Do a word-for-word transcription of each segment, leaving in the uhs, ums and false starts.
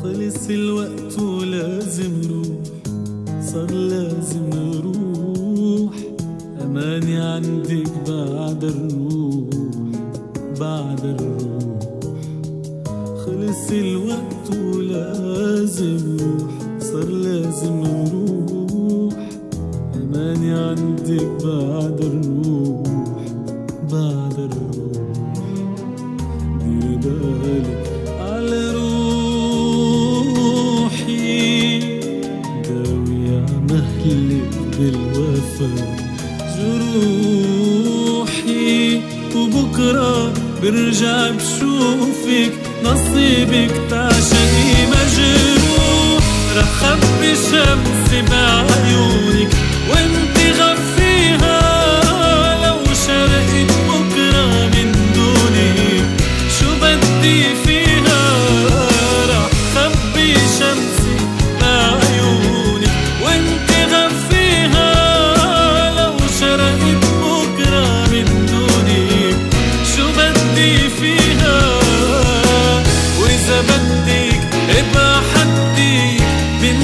خلص الوقت ولازم نروح، صار لازم نروح. أماني عندك بعد الروح، بعد الروح. خلص الوقت ولازم نروح، صار لازم نروح. أماني عندك بعد الروح، بعد الروح. دير بالك على روحي، داوي عمهلك بالوفا جروحي. وبكرة برجع بشوفك، نصيبك تعشقي مجروح. رح خبي شمسي بعيونك وانتي غفيها، لو شرقت بكرة من دونك شو بدي فيها. رح خبي شمسي بعيونك وانتي غفيها، لو شرقت بكرة من دونك شو بدي فيها. وإذا بدك ابقى حديك من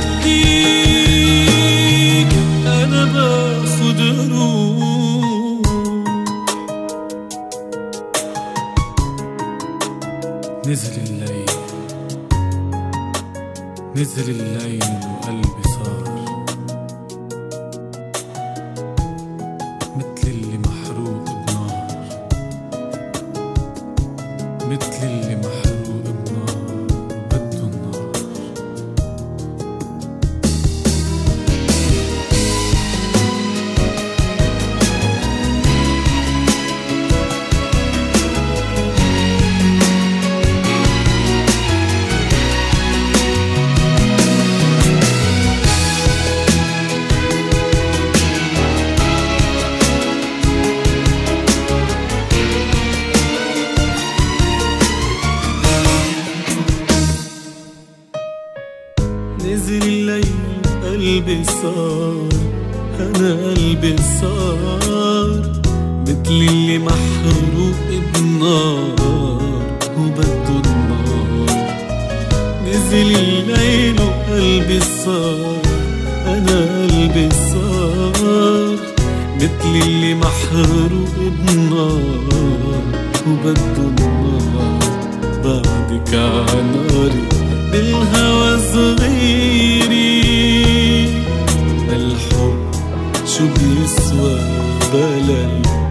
خديك، أنا باخد روح. نزل الليل، نزل الليل وقلبي صار مثل اللي محروق بنار، مثل اللي محروق بنار بده النار. نزل الليل قلبي صار، أنا قلبي صار مثل اللي محروق بنار وبده النار. نزل الليل وقلبي صار، أنا قلبي صار مثل اللي محروق بنار وبده النار. بعدك عناري بالهوى صغيري، الحب شو بيسوى بلا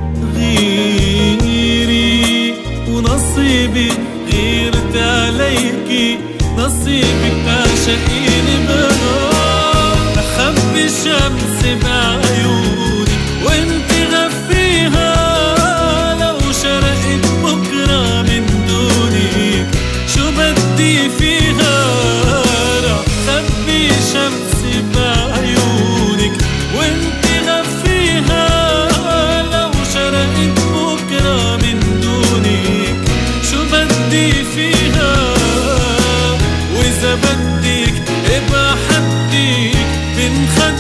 غيري. ونصيبي غيرت عليكي، نصيبك تعشقيني بنار. أخبي شمسي بعيوني وانتي غفيها، لو شرقت بكرة من دونك شو بدي فيها. رح خبي شمسي بعيونك وانتي غفيها، لو شرقت بكرة من دونك شو بدي فيها. وإذا بدك ابقى حديك من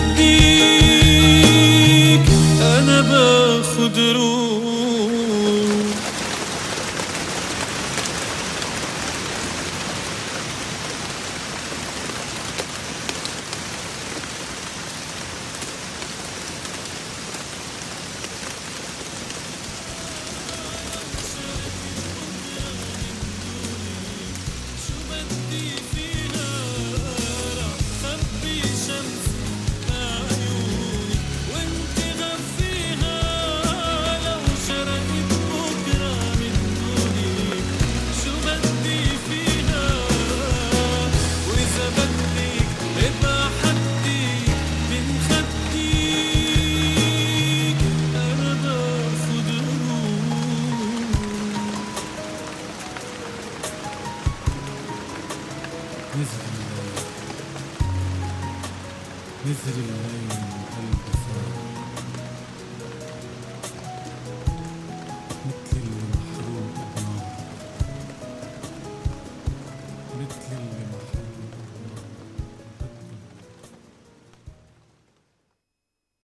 خديك، أنا باخد روح. نزل الليل، نزل الليل وقلبي صار مثل اللي محروق بنار، مثل اللي محروق